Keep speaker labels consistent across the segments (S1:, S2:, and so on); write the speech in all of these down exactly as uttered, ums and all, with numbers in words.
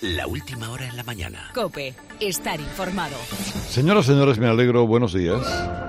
S1: La última hora en la mañana.
S2: COPE. Estar informado.
S3: Señoras y señores, me alegro. Buenos días.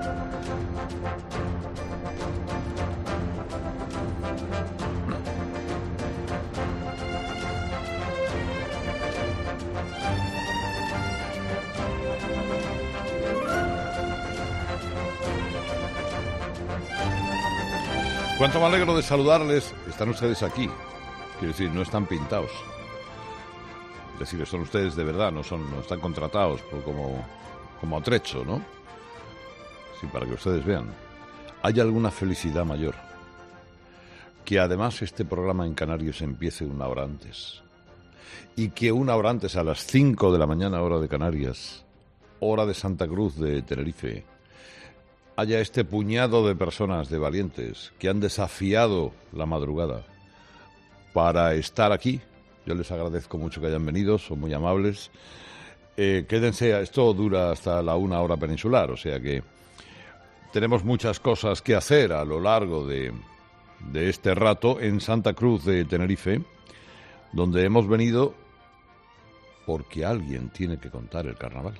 S3: Cuánto me alegro de saludarles. Están ustedes aquí. Quiero decir, no están pintados. Es decir, son ustedes de verdad, no son, no están contratados por como, como atrecho, ¿no? Sí, para que ustedes vean. ¿Hay alguna felicidad mayor? Que además este programa en Canarias empiece una hora antes. Y que una hora antes, a las cinco de la mañana, hora de Canarias, hora de Santa Cruz de Tenerife, haya este puñado de personas, de valientes, que han desafiado la madrugada para estar aquí. Yo les agradezco mucho que hayan venido, son muy amables. Eh, quédense, esto dura hasta la una hora peninsular, o sea que tenemos muchas cosas que hacer a lo largo de, de este rato en Santa Cruz de Tenerife, donde hemos venido porque alguien tiene que contar el carnaval.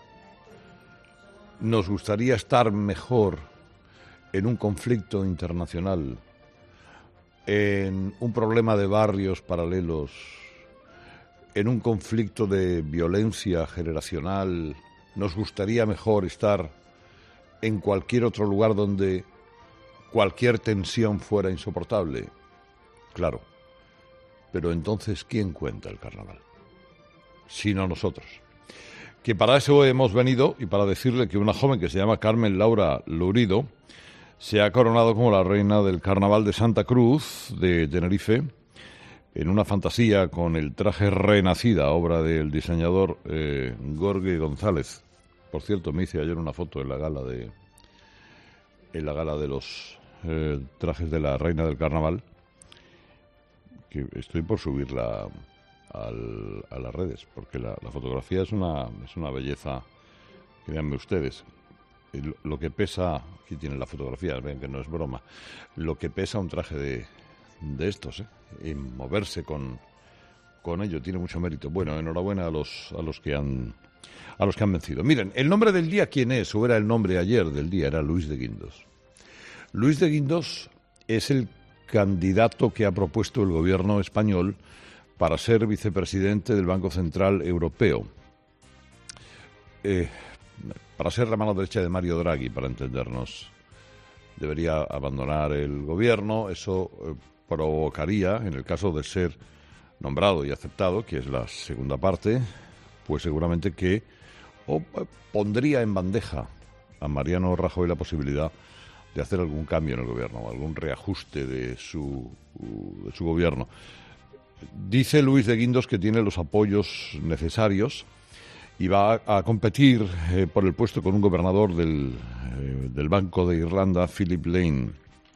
S3: Nos gustaría estar mejor en un conflicto internacional, en un problema de barrios paralelos, en un conflicto de violencia generacional. Nos gustaría mejor estar en cualquier otro lugar donde cualquier tensión fuera insoportable. Claro, pero entonces, ¿quién cuenta el carnaval? Sino nosotros. Que para eso hemos venido y para decirle que una joven que se llama Carmen Laura Lurido se ha coronado como la reina del Carnaval de Santa Cruz de Tenerife en una fantasía con el traje Renacida, obra del diseñador eh, Jorge González. Por cierto, me hice ayer una foto en la gala de en la gala de los eh, trajes de la reina del Carnaval, que estoy por subirla Al, a las redes, porque la, la fotografía es una es una belleza, créanme ustedes. Lo, lo que pesa, aquí tienen la fotografía, ven que no es broma, lo que pesa un traje de, de estos, ¿eh? Y moverse con, con ello tiene mucho mérito. Bueno, enhorabuena a los a los que han a los que han vencido. Miren, el nombre del día, ¿quién es? O era el nombre ayer del día, era Luis de Guindos. Luis de Guindos es el candidato que ha propuesto el gobierno español para ser vicepresidente del Banco Central Europeo, eh, para ser la mano derecha de Mario Draghi, para entendernos. Debería abandonar el gobierno. Eso eh, provocaría, en el caso de ser nombrado y aceptado, que es la segunda parte, pues seguramente que o, eh, pondría en bandeja a Mariano Rajoy la posibilidad de hacer algún cambio en el gobierno, algún reajuste de su, de su gobierno. Dice Luis de Guindos que tiene los apoyos necesarios y va a, a competir eh, por el puesto con un gobernador del, eh, del Banco de Irlanda, Philip Lane.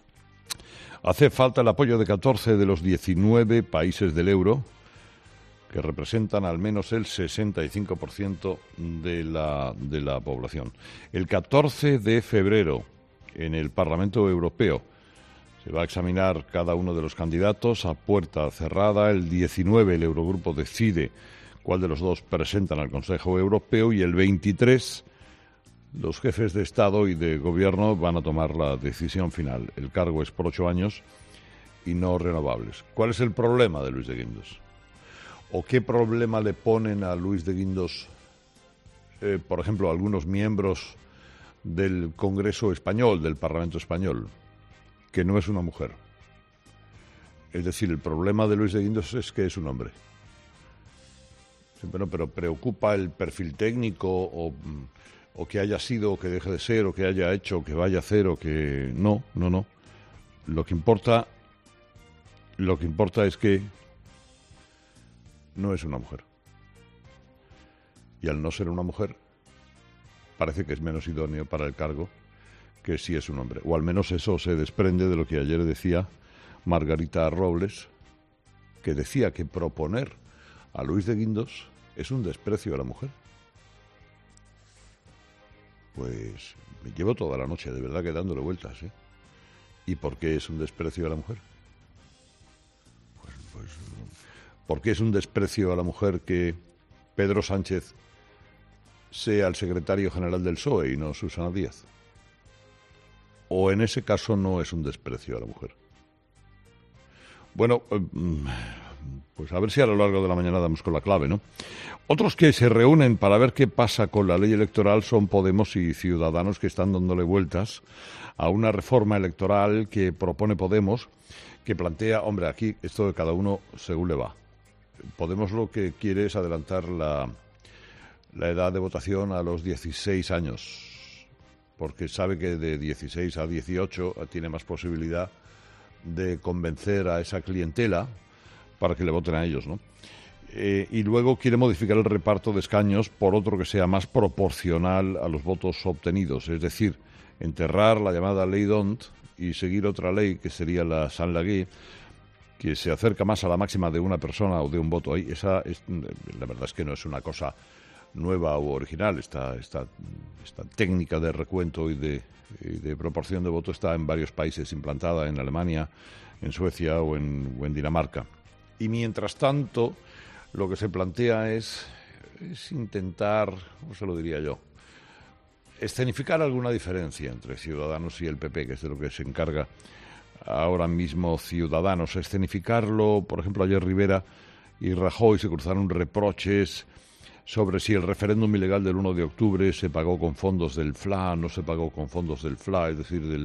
S3: Hace falta el apoyo de catorce de los diecinueve países del euro, que representan al menos el sesenta y cinco por ciento de la, de la población. El catorce de febrero, en el Parlamento Europeo, se va a examinar cada uno de los candidatos a puerta cerrada. El diecinueve el Eurogrupo decide cuál de los dos presentan al Consejo Europeo y el veintitrés los jefes de Estado y de Gobierno van a tomar la decisión final. El cargo es por ocho años y no renovables. ¿Cuál es el problema de Luis de Guindos? ¿O qué problema le ponen a Luis de Guindos, eh, por ejemplo, algunos miembros del Congreso Español, del Parlamento Español? Que no es una mujer. Es decir, el problema de Luis de Guindos es que es un hombre. Sí, pero, pero preocupa el perfil técnico o, o que haya sido, o que deje de ser, o que haya hecho, o que vaya a hacer, o que... No, no, no. Lo que importa, lo que importa es que no es una mujer. Y al no ser una mujer, parece que es menos idóneo para el cargo que sí es un hombre, o al menos eso se desprende de lo que ayer decía Margarita Robles, que decía que proponer a Luis de Guindos es un desprecio a la mujer. Pues me llevo toda la noche, de verdad, que dándole vueltas, ¿eh? ¿Y por qué es un desprecio a la mujer? Pues, pues ¿por qué es un desprecio a la mujer que Pedro Sánchez sea el secretario general del P S O E y no Susana Díaz? ¿O en ese caso no es un desprecio a la mujer? Bueno, pues a ver si a lo largo de la mañana damos con la clave, ¿no? Otros que se reúnen para ver qué pasa con la ley electoral son Podemos y Ciudadanos, que están dándole vueltas a una reforma electoral que propone Podemos, que plantea, hombre, aquí esto de cada uno según le va. Podemos lo que quiere es adelantar la, la edad de votación a los dieciséis años, porque sabe que de dieciséis a dieciocho tiene más posibilidad de convencer a esa clientela para que le voten a ellos, ¿no? Eh, y luego quiere modificar el reparto de escaños por otro que sea más proporcional a los votos obtenidos, es decir, enterrar la llamada ley D'Hondt y seguir otra ley que sería la Saint Lagué, que se acerca más a la máxima de una persona o de un voto. Ahí esa es, la verdad es que no es una cosa nueva o original. Esta, esta, esta técnica de recuento y de, y de proporción de voto está en varios países implantada, en Alemania, en Suecia o en, o en Dinamarca. Y mientras tanto, lo que se plantea es, es intentar, ¿cómo se lo diría yo?, escenificar alguna diferencia entre Ciudadanos y el P P, que es de lo que se encarga ahora mismo Ciudadanos. Escenificarlo, por ejemplo, ayer Rivera y Rajoy se cruzaron reproches sobre si el referéndum ilegal del uno de octubre se pagó con fondos del F L A, no se pagó con fondos del F L A, es decir, del,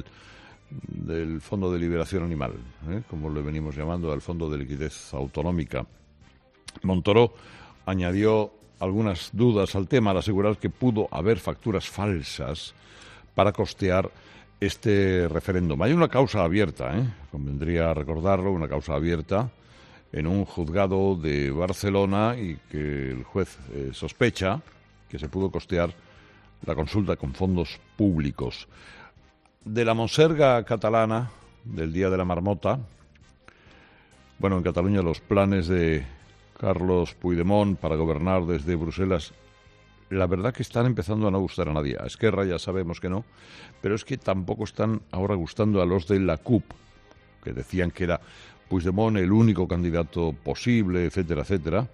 S3: del Fondo de Liberación Animal, ¿eh? como le venimos llamando, al Fondo de Liquidez Autonómica. Montoro añadió algunas dudas al tema al asegurar que pudo haber facturas falsas para costear este referéndum. Hay una causa abierta, ¿eh? convendría recordarlo, una causa abierta en un juzgado de Barcelona y que el juez eh, sospecha que se pudo costear la consulta con fondos públicos. De la monserga catalana, del Día de la Marmota, bueno, en Cataluña los planes de Carlos Puigdemont para gobernar desde Bruselas, la verdad que están empezando a no gustar a nadie. A Esquerra ya sabemos que no, pero es que tampoco están ahora gustando a los de la C U P, que decían que era Puigdemont el único candidato posible, etcétera, etcétera.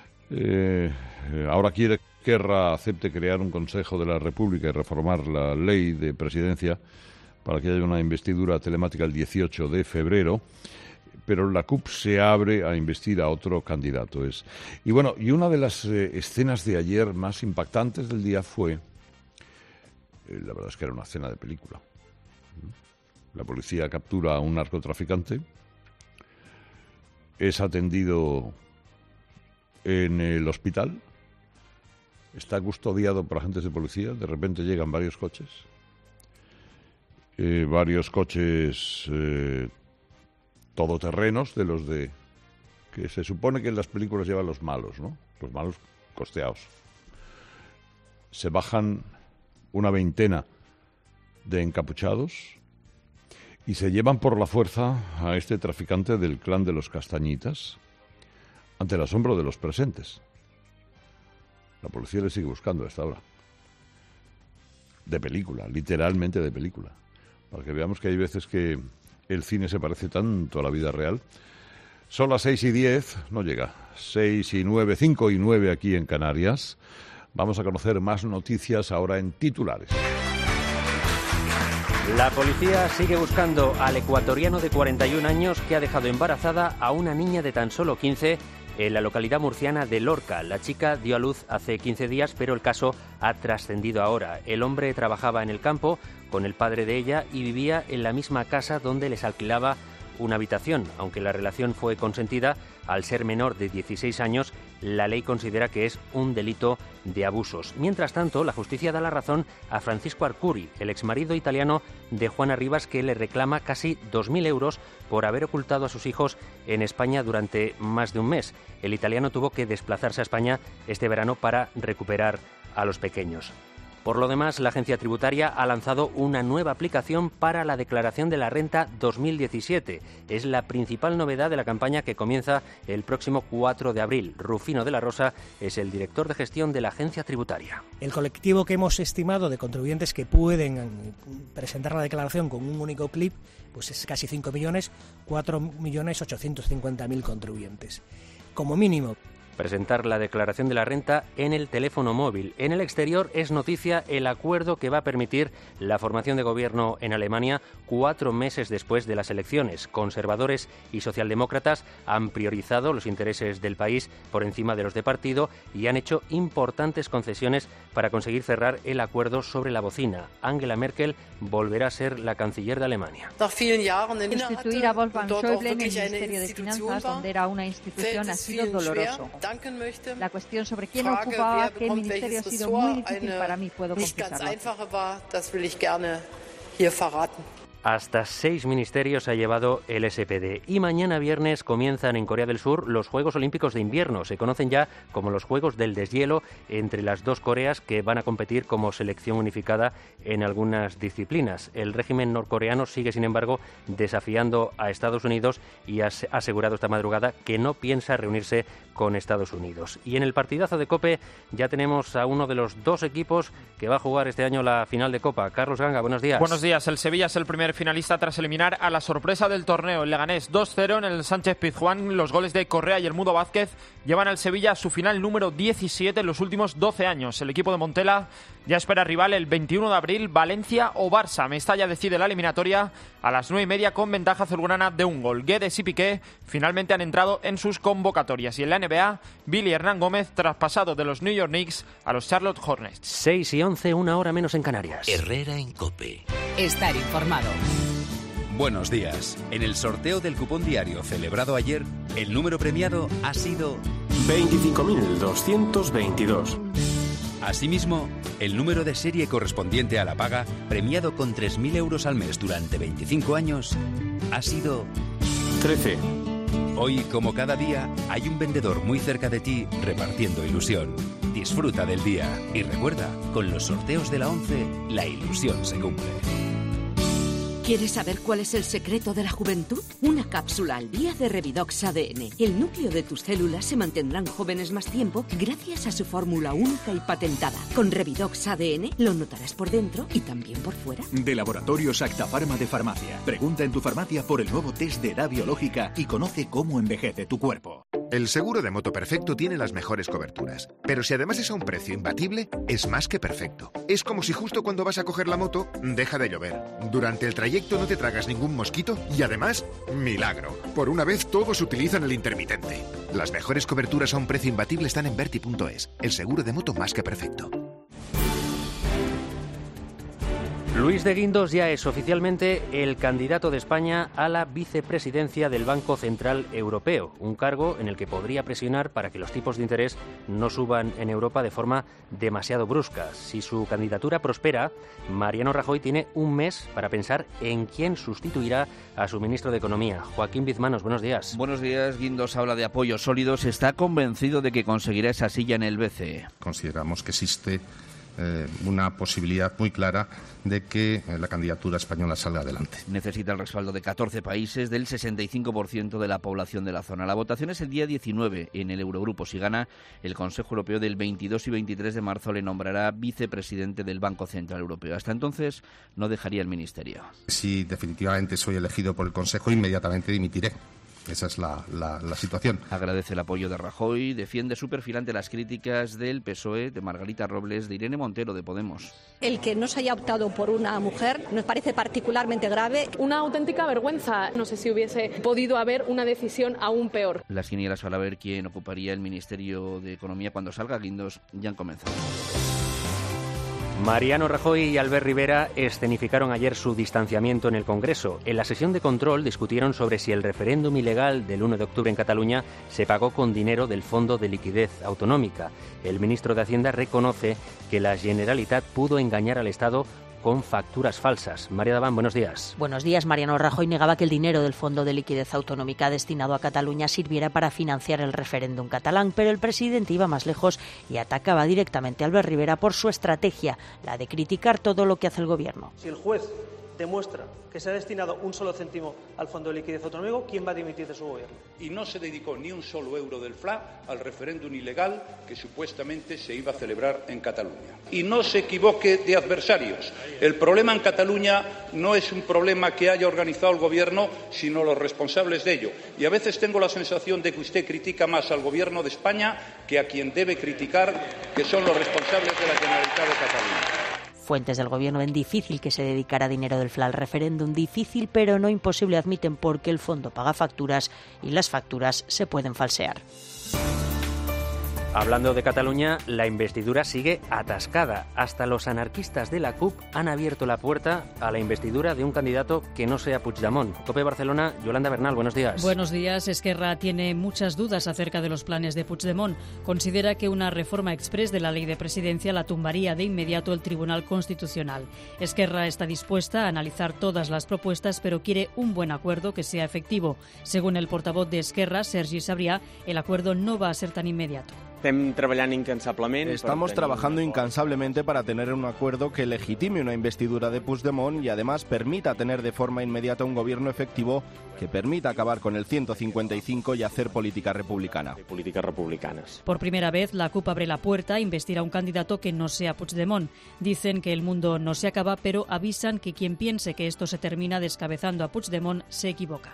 S3: Eh, ahora quiere que Esquerra acepte crear un Consejo de la República y reformar la ley de presidencia para que haya una investidura telemática el dieciocho de febrero. Pero la C U P se abre a investir a otro candidato. Es. Y bueno, y una de las eh, escenas de ayer más impactantes del día fue, eh, la verdad es que era una escena de película. La policía captura a un narcotraficante, es atendido en el hospital, está custodiado por agentes de policía, de repente llegan varios coches, eh, varios coches eh, todoterrenos de los de que se supone que en las películas llevan los malos, ¿no? Los malos costeados. Se bajan una veintena de encapuchados y se llevan por la fuerza a este traficante del clan de los Castañitas ante el asombro de los presentes. La policía le sigue buscando a esta hora. De película, literalmente de película. Para que veamos que hay veces que el cine se parece tanto a la vida real. Son las seis y diez, no llega, seis y nueve, cinco y nueve aquí en Canarias. Vamos a conocer más noticias ahora en titulares.
S4: La policía sigue buscando al ecuatoriano de cuarenta y un años que ha dejado embarazada a una niña de tan solo quince en la localidad murciana de Lorca. La chica dio a luz hace quince días, pero el caso ha trascendido ahora. El hombre trabajaba en el campo con el padre de ella y vivía en la misma casa donde les alquilaba una habitación. Aunque la relación fue consentida, al ser menor de dieciséis años, la ley considera que es un delito de abusos. Mientras tanto, la justicia da la razón a Francisco Arcuri, el exmarido italiano de Juana Rivas, que le reclama casi dos mil euros por haber ocultado a sus hijos en España durante más de un mes. El italiano tuvo que desplazarse a España este verano para recuperar a los pequeños. Por lo demás, la agencia tributaria ha lanzado una nueva aplicación para la declaración de la renta dos mil diecisiete. Es la principal novedad de la campaña que comienza el próximo cuatro de abril. Rufino de la Rosa es el director de gestión de la agencia tributaria.
S5: El colectivo que hemos estimado de contribuyentes que pueden presentar la declaración con un único clip pues es casi cinco millones, cuatro millones ochocientos cincuenta mil contribuyentes. como mínimo.
S4: Presentar la declaración de la renta en el teléfono móvil. En el exterior es noticia el acuerdo que va a permitir la formación de gobierno en Alemania cuatro meses después de las elecciones. Conservadores y socialdemócratas han priorizado los intereses del país por encima de los de partido y han hecho importantes concesiones para conseguir cerrar el acuerdo sobre la bocina. Angela Merkel volverá a ser la canciller de Alemania.
S6: Sustituir a Wolfgang Schäuble en el Ministerio de Finanzas, donde era una institución, ha sido doloroso. La cuestión sobre quién ocupaba qué ministerio ha sido muy difícil para mí, puedo confesarlo.
S4: Hasta seis ministerios ha llevado el S P D. Y mañana viernes comienzan en Corea del Sur los Juegos Olímpicos de Invierno. Se conocen ya como los Juegos del Deshielo entre las dos Coreas, que van a competir como selección unificada en algunas disciplinas. El régimen norcoreano sigue, sin embargo, desafiando a Estados Unidos y ha asegurado esta madrugada que no piensa reunirse con Estados Unidos. Y en el partidazo de COPE ya tenemos a uno de los dos equipos que va a jugar este año la final de Copa. Carlos Ganga, buenos días.
S7: Buenos días. El Sevilla es el primer finalista tras eliminar a la sorpresa del torneo, el Leganés dos cero en el Sánchez Pizjuán. Los goles de Correa y el Mudo Vázquez llevan al Sevilla a su final número diecisiete en los últimos doce años. El equipo de Montela ya espera rival el veintiuno de abril, Valencia o Barça. Mestalla decide la eliminatoria a las nueve y media con ventaja azulgrana de un gol. Guedes y Piqué finalmente han entrado en sus convocatorias. Y en la N B A, Billy Hernán Gómez traspasado de los New York Knicks a los Charlotte Hornets.
S4: seis y once, una hora menos en Canarias.
S1: Herrera en COPE.
S2: Estar informado.
S8: Buenos días. En el sorteo del cupón diario celebrado ayer, el número premiado ha sido
S9: veinticinco mil doscientos veintidós.
S8: Asimismo, el número de serie correspondiente a la paga, premiado con tres mil euros al mes durante veinticinco años, ha sido
S9: trece.
S8: Hoy, como cada día, hay un vendedor muy cerca de ti repartiendo ilusión. Disfruta del día y recuerda, con los sorteos de la once, la ilusión se cumple.
S2: ¿Quieres saber cuál es el secreto de la juventud? Una cápsula al día de Revidox A D N. El núcleo de tus células se mantendrán jóvenes más tiempo gracias a su fórmula única y patentada. Con Revidox A D N lo notarás por dentro y también por fuera.
S10: De Laboratorios Acta Pharma de Farmacia. Pregunta en tu farmacia por el nuevo test de edad biológica y conoce cómo envejece tu cuerpo.
S11: El seguro de moto perfecto tiene las mejores coberturas, pero si además es a un precio imbatible, es más que perfecto. Es como si justo cuando vas a coger la moto, deja de llover. Durante el trayecto no te tragas ningún mosquito y además, milagro. Por una vez todos utilizan el intermitente. Las mejores coberturas a un precio imbatible están en Berti punto es, el seguro de moto más que perfecto.
S4: Luis de Guindos ya es oficialmente el candidato de España a la vicepresidencia del Banco Central Europeo, un cargo en el que podría presionar para que los tipos de interés no suban en Europa de forma demasiado brusca. Si su candidatura prospera, Mariano Rajoy tiene un mes para pensar en quién sustituirá a su ministro de Economía. Joaquín Bizmanos, buenos días.
S12: Buenos días. Guindos habla de apoyos sólidos. Está convencido de que conseguirá esa silla en el B C E.
S13: Consideramos que existe eh, una posibilidad muy clara de que eh, la candidatura española salga adelante.
S12: Necesita el respaldo de catorce países, del sesenta y cinco por ciento de la población de la zona. La votación es el día diecinueve en el Eurogrupo. Si gana, el Consejo Europeo del veintidós y veintitrés de marzo le nombrará vicepresidente del Banco Central Europeo. Hasta entonces no dejaría el ministerio.
S13: Si definitivamente soy elegido por el Consejo, inmediatamente dimitiré. Esa es la, la, la situación.
S12: Agradece el apoyo de Rajoy, defiende su perfil ante las críticas del P S O E, de Margarita Robles, de Irene Montero, de Podemos.
S14: El que no se haya optado por una mujer nos parece particularmente grave.
S15: Una auténtica vergüenza. No sé si hubiese podido haber una decisión aún peor.
S12: Las quinielas para ver quién ocuparía el Ministerio de Economía cuando salga Guindos ya han comenzado.
S4: Mariano Rajoy y Albert Rivera escenificaron ayer su distanciamiento en el Congreso. En la sesión de control discutieron sobre si el referéndum ilegal del uno de octubre en Cataluña se pagó con dinero del Fondo de Liquidez Autonómica. El ministro de Hacienda reconoce que la Generalitat pudo engañar al Estado con facturas falsas. María Daván, buenos días.
S16: Buenos días. Mariano Rajoy negaba que el dinero del Fondo de Liquidez Autonómica destinado a Cataluña sirviera para financiar el referéndum catalán, pero el presidente iba más lejos y atacaba directamente a Albert Rivera por su estrategia, la de criticar todo lo que hace el gobierno.
S17: Si el juez demuestra que se ha destinado un solo céntimo al Fondo de Liquidez Autonómico, ¿quién va a dimitir de su gobierno?
S18: Y no se dedicó ni un solo euro del F L A al referéndum ilegal que supuestamente se iba a celebrar en Cataluña. Y no se equivoque de adversarios. El problema en Cataluña no es un problema que haya organizado el Gobierno, sino los responsables de ello. Y a veces tengo la sensación de que usted critica más al Gobierno de España que a quien debe criticar, que son los responsables de la Generalitat de Cataluña.
S16: Fuentes del gobierno ven difícil que se dedicara dinero del F L A al referéndum, difícil pero no imposible, admiten, porque el fondo paga facturas y las facturas se pueden falsear.
S4: Hablando de Cataluña, la investidura sigue atascada. Hasta los anarquistas de la C U P han abierto la puerta a la investidura de un candidato que no sea Puigdemont. COPE Barcelona, Yolanda Bernal, buenos días.
S19: Buenos días. Esquerra tiene muchas dudas acerca de los planes de Puigdemont. Considera que una reforma exprés de la ley de presidencia la tumbaría de inmediato el Tribunal Constitucional. Esquerra está dispuesta a analizar todas las propuestas, pero quiere un buen acuerdo que sea efectivo. Según el portavoz de Esquerra, Sergi Sabrià, el acuerdo no va a ser tan inmediato.
S20: Estamos trabajando incansablemente para tener un acuerdo que legitime una investidura de Puigdemont y además permita tener de forma inmediata un gobierno efectivo que permita acabar con el ciento cincuenta y cinco y hacer política republicana.
S21: Políticas republicanas.
S19: Por primera vez, la C U P abre la puerta a investir a un candidato que no sea Puigdemont. Dicen que el mundo no se acaba, pero avisan que quien piense que esto se termina descabezando a Puigdemont se equivoca.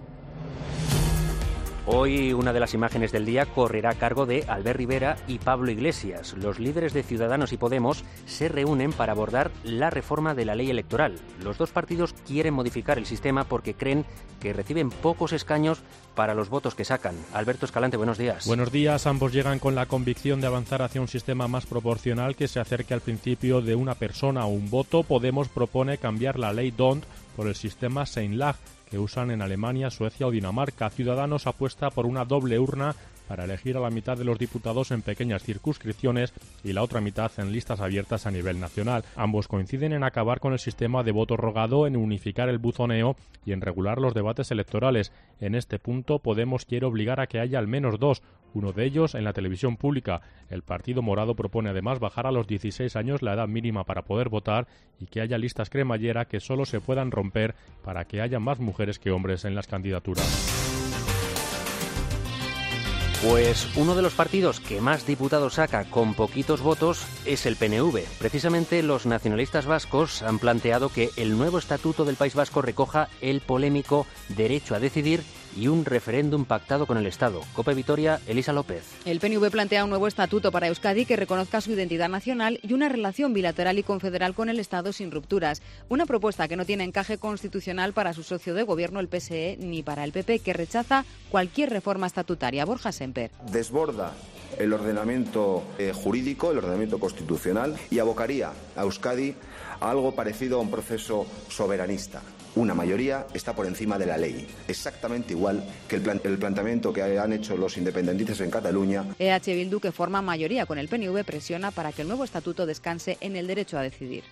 S4: Hoy una de las imágenes del día correrá a cargo de Albert Rivera y Pablo Iglesias. Los líderes de Ciudadanos y Podemos se reúnen para abordar la reforma de la ley electoral. Los dos partidos quieren modificar el sistema porque creen que reciben pocos escaños para los votos que sacan. Alberto Escalante, buenos días.
S22: Buenos días. Ambos llegan con la convicción de avanzar hacia un sistema más proporcional que se acerque al principio de una persona o un voto. Podemos propone cambiar la ley D O N T por el sistema Seinlage, que usan en Alemania, Suecia o Dinamarca. Ciudadanos apuesta por una doble urna para elegir a la mitad de los diputados en pequeñas circunscripciones y la otra mitad en listas abiertas a nivel nacional. Ambos coinciden en acabar con el sistema de voto rogado, en unificar el buzoneo y en regular los debates electorales. En este punto, Podemos quiere obligar a que haya al menos dos, uno de ellos en la televisión pública. El Partido Morado propone además bajar a los dieciséis años la edad mínima para poder votar y que haya listas cremallera que solo se puedan romper para que haya más mujeres que hombres en las candidaturas.
S4: Pues uno de los partidos que más diputados saca con poquitos votos es el P N V. Precisamente los nacionalistas vascos han planteado que el nuevo estatuto del País Vasco recoja el polémico derecho a decidir y un referéndum pactado con el Estado. COPE Vitoria, Elisa López.
S23: El P N V plantea un nuevo estatuto para Euskadi que reconozca su identidad nacional y una relación bilateral y confederal con el Estado sin rupturas. Una propuesta que no tiene encaje constitucional para su socio de gobierno, el P S E, ni para el P P, que rechaza cualquier reforma estatutaria. Borja Semper.
S24: Desborda el ordenamiento eh, jurídico, el ordenamiento constitucional, y abocaría a Euskadi a algo parecido a un proceso soberanista. Una mayoría está por encima de la ley, exactamente igual que el, plan- el planteamiento que han hecho los independentistas en Cataluña.
S23: E H Bildu, que forma mayoría con el P N V, presiona para que el nuevo estatuto descanse en el derecho a decidir.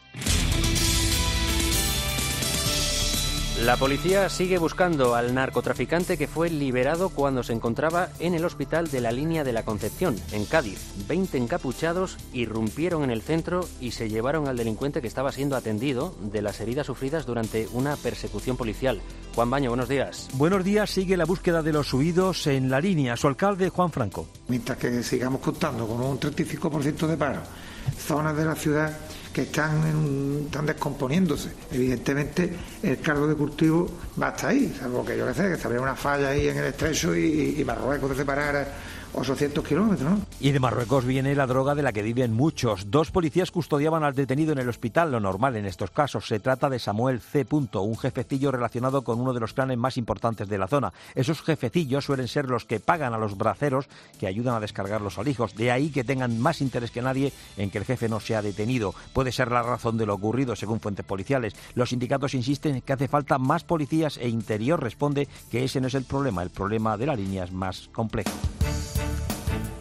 S4: La policía sigue buscando al narcotraficante que fue liberado cuando se encontraba en el hospital de la Línea de la Concepción, en Cádiz. Veinte encapuchados irrumpieron en el centro y se llevaron al delincuente que estaba siendo atendido de las heridas sufridas durante una persecución policial. Juan Baño, buenos días.
S25: Buenos días. Sigue la búsqueda de los huidos en la línea. Su alcalde, Juan Franco.
S26: Mientras que sigamos contando con un treinta y cinco por ciento de paro, zonas de la ciudad que están, en un, están descomponiéndose. Evidentemente, el caldo de cultivo va hasta ahí, salvo que yo que sé, que se habría una falla ahí en el estrecho y, y Marruecos se separara ochocientos kilómetros, ¿no?
S25: Y de Marruecos viene la droga de la que viven muchos. Dos policías custodiaban al detenido en el hospital, lo normal en estos casos. Se trata de Samuel C. un jefecillo relacionado con uno de los clanes más importantes de la zona. Esos jefecillos suelen ser los que pagan a los braceros que ayudan a descargar los alijos. De ahí que tengan más interés que nadie en que el jefe no sea detenido. Puede ser la razón de lo ocurrido, según fuentes policiales. Los sindicatos insisten en que hace falta más policías e Interior responde que ese no es el problema. El problema de la línea es más complejo.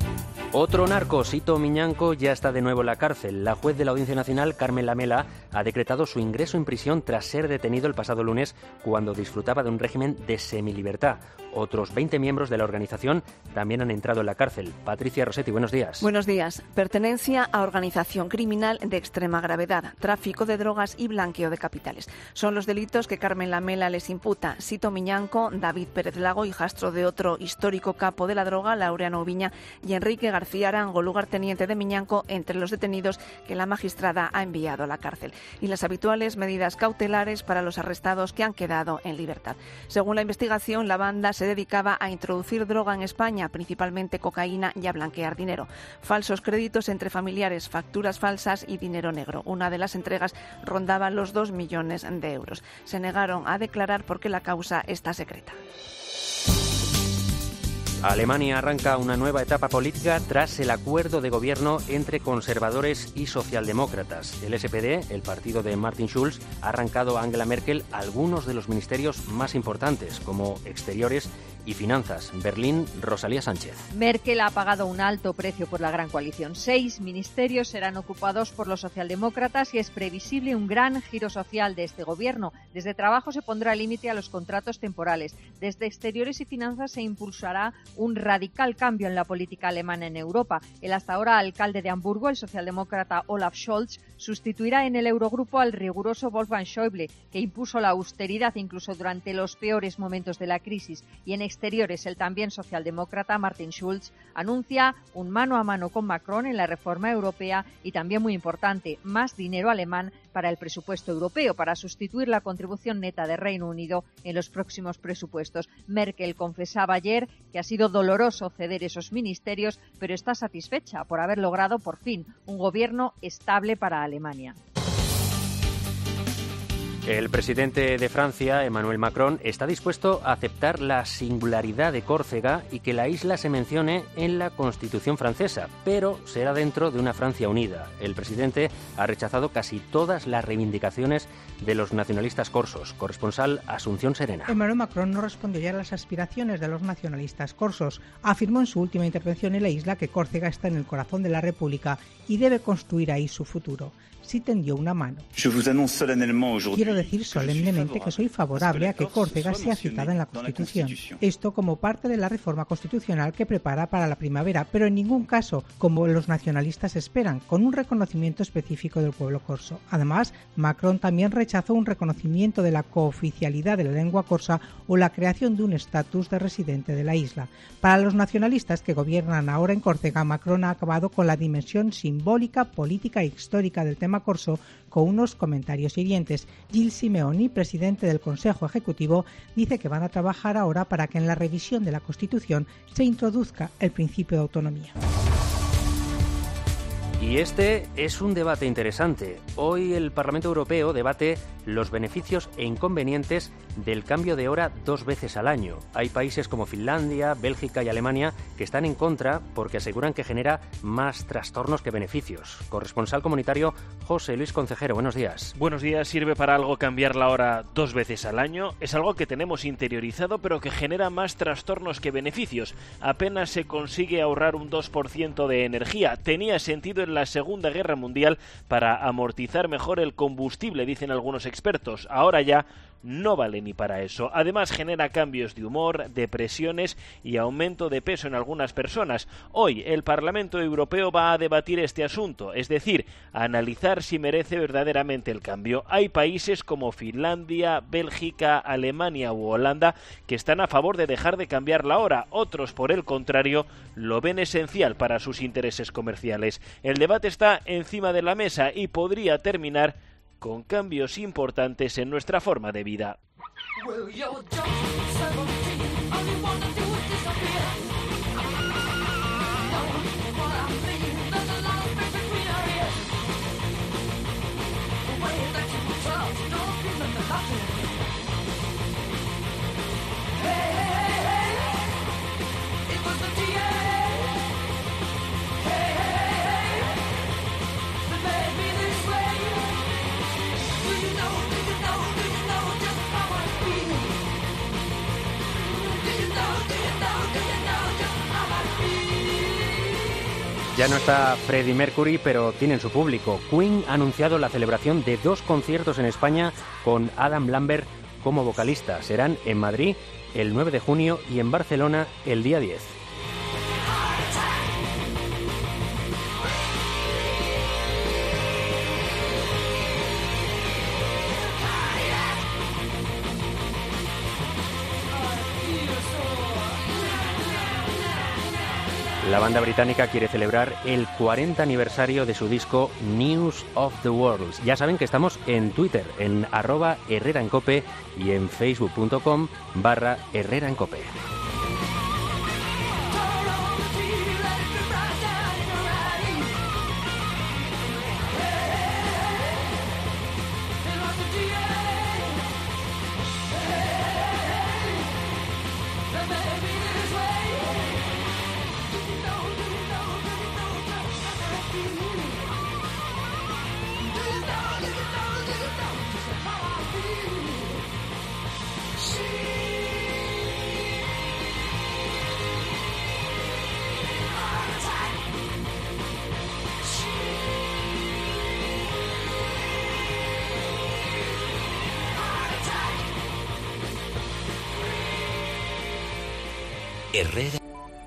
S4: Otro narco, Sito Miñanco, ya está de nuevo en la cárcel. La juez de la Audiencia Nacional, Carmen Lamela, ha decretado su ingreso en prisión tras ser detenido el pasado lunes cuando disfrutaba de un régimen de semilibertad. Otros veinte miembros de la organización también han entrado en la cárcel. Patricia Rossetti, buenos días.
S1: Buenos días. Pertenencia a organización criminal de extrema gravedad, tráfico de drogas y blanqueo de capitales. Son los delitos que Carmen Lamela les imputa. Sito Miñanco, David Pérez Lago, hijastro de otro histórico capo de la droga, Laureano Ubiña, y Enrique García Arango, lugarteniente de Miñanco, entre los detenidos que la magistrada ha enviado a la cárcel. Y las habituales medidas cautelares para los arrestados que han quedado en libertad. Según la investigación, la banda se dedicaba a introducir droga en España, principalmente cocaína, y a blanquear dinero. Falsos créditos entre familiares, facturas falsas y dinero negro. Una de las entregas rondaba los dos millones de euros. Se negaron a declarar porque la causa está secreta.
S4: Alemania arranca una nueva etapa política tras el acuerdo de gobierno entre conservadores y socialdemócratas. El S P D, el partido de Martin Schulz, ha arrancado a Angela Merkel algunos de los ministerios más importantes, como Exteriores y Finanzas. Berlín, Rosalía Sánchez.
S3: Merkel ha pagado un alto precio por la gran coalición. Seis ministerios serán ocupados por los socialdemócratas y es previsible un gran giro social de este gobierno. Desde Trabajo se pondrá límite a los contratos temporales. Desde Exteriores y Finanzas se impulsará un radical cambio en la política alemana en Europa. El hasta ahora alcalde de Hamburgo, el socialdemócrata Olaf Scholz, sustituirá en el Eurogrupo al riguroso Wolfgang Schäuble, que impuso la austeridad incluso durante los peores momentos de la crisis. Y en Exteriores, el también socialdemócrata Martin Schulz anuncia un mano a mano con Macron en la reforma europea y también, muy importante, más dinero alemán para el presupuesto europeo, para sustituir la contribución neta de Reino Unido en los próximos presupuestos. Merkel confesaba ayer que ha sido doloroso ceder esos ministerios, pero está satisfecha por haber logrado por fin un gobierno estable para Alemania.
S4: El presidente de Francia, Emmanuel Macron, está dispuesto a aceptar la singularidad de Córcega y que la isla se mencione en la Constitución francesa, pero será dentro de una Francia unida. El presidente ha rechazado casi todas las reivindicaciones de los nacionalistas corsos. Corresponsal Asunción Serena.
S5: Emmanuel Macron no respondió ya a las aspiraciones de los nacionalistas corsos. Afirmó en su última intervención en la isla que Córcega está en el corazón de la República y debe construir ahí su futuro. Sí tendió una mano. Quiero decir solemnemente que soy favorable a que Córcega sea citada en la Constitución. Esto como parte de la reforma constitucional que prepara para la primavera, pero en ningún caso como los nacionalistas esperan, con un reconocimiento específico del pueblo corso. Además, Macron también rechazó un reconocimiento de la cooficialidad de la lengua corsa o la creación de un estatus de residente de la isla. Para los nacionalistas que gobiernan ahora en Córcega, Macron ha acabado con la dimensión simbólica, política e histórica del tema corso con unos comentarios hirientes. Gilles Simeoni, presidente del Consejo Ejecutivo, dice que van a trabajar ahora para que en la revisión de la Constitución se introduzca el principio de autonomía.
S4: Y este es un debate interesante. Hoy el Parlamento Europeo debate los beneficios e inconvenientes del cambio de hora dos veces al año. Hay países como Finlandia, Bélgica y Alemania que están en contra porque aseguran que genera más trastornos que beneficios. Corresponsal comunitario José Luis Concejero, buenos días.
S6: Buenos días. ¿Sirve para algo cambiar la hora dos veces al año? Es algo que tenemos interiorizado pero que genera más trastornos que beneficios. Apenas se consigue ahorrar un dos por ciento de energía. Tenía sentido en la Segunda Guerra Mundial para amortizar mejor el combustible, dicen algunos expertos. Ahora ya no vale ni para eso. Además genera cambios de humor, depresiones y aumento de peso en algunas personas. Hoy el Parlamento Europeo va a debatir este asunto, es decir, a analizar si merece verdaderamente el cambio. Hay países como Finlandia, Bélgica, Alemania u Holanda que están a favor de dejar de cambiar la hora. Otros, por el contrario, lo ven esencial para sus intereses comerciales. El debate está encima de la mesa y podría terminar con cambios importantes en nuestra forma de vida.
S7: Do you know
S4: Ya no está Freddie Mercury, pero tienen su público. Queen ha anunciado la celebración de dos conciertos en España con Adam Lambert como vocalista. Serán en Madrid el nueve de junio y en Barcelona el día diez. La banda británica quiere celebrar el cuarenta aniversario de su disco News of the World. Ya saben que estamos en Twitter, en arroba Herrera en Cope y en facebook punto com barra Herrera en Cope.
S2: Herrera.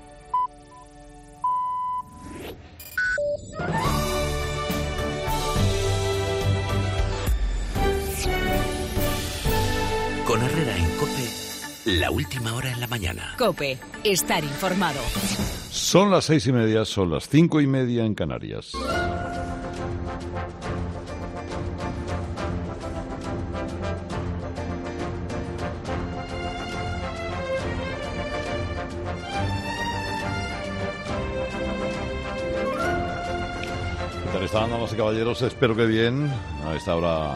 S2: Con Herrera en Cope, la última hora en la mañana.
S7: Cope, estar informado.
S8: Son las seis y media, son las cinco y media en Canarias. ¿Están, damas y caballeros? Espero que bien. A esta hora,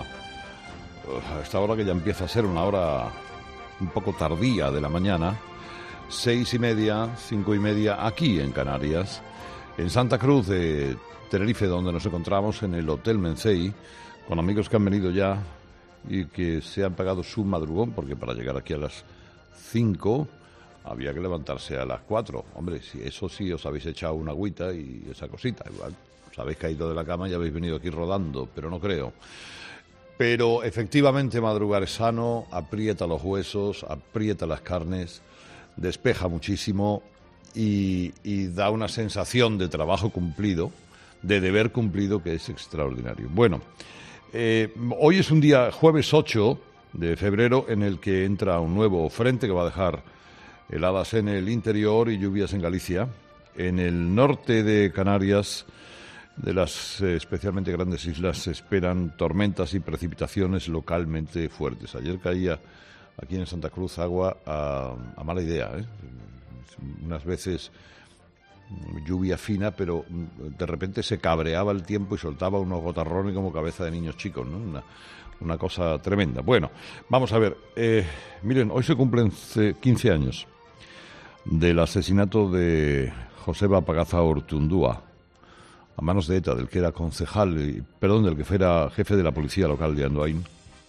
S8: a esta hora que ya empieza a ser una hora un poco tardía de la mañana, seis y media, cinco y media, aquí en Canarias, en Santa Cruz de Tenerife, donde nos encontramos en el Hotel Mencey, con amigos que han venido ya y que se han pagado su madrugón, porque para llegar aquí a las cinco había que levantarse a las cuatro. Hombre, si eso sí os habéis echado una agüita y esa cosita, igual. Os habéis caído de la cama y habéis venido aquí rodando, pero no creo. Pero efectivamente madrugar es sano, aprieta los huesos, aprieta las carnes, despeja muchísimo y, y da una sensación de trabajo cumplido, de deber cumplido, que es extraordinario. Bueno, eh, hoy es un día, jueves ocho de febrero, en el que entra un nuevo frente que va a dejar heladas en el interior y lluvias en Galicia. En el norte de Canarias, de las eh, especialmente grandes islas, se esperan tormentas y precipitaciones localmente fuertes. Ayer caía aquí en Santa Cruz agua a, a mala idea, ¿eh? Unas veces lluvia fina, pero de repente se cabreaba el tiempo y soltaba unos gotarrones como cabeza de niños chicos, ¿no? Una, una cosa tremenda. Bueno, vamos a ver. Eh, miren, hoy se cumplen quince años del asesinato de Joseba Pagaza Ortundúa a manos de ETA, del que era concejal, y, perdón, del que fuera jefe de la policía local de Andoain,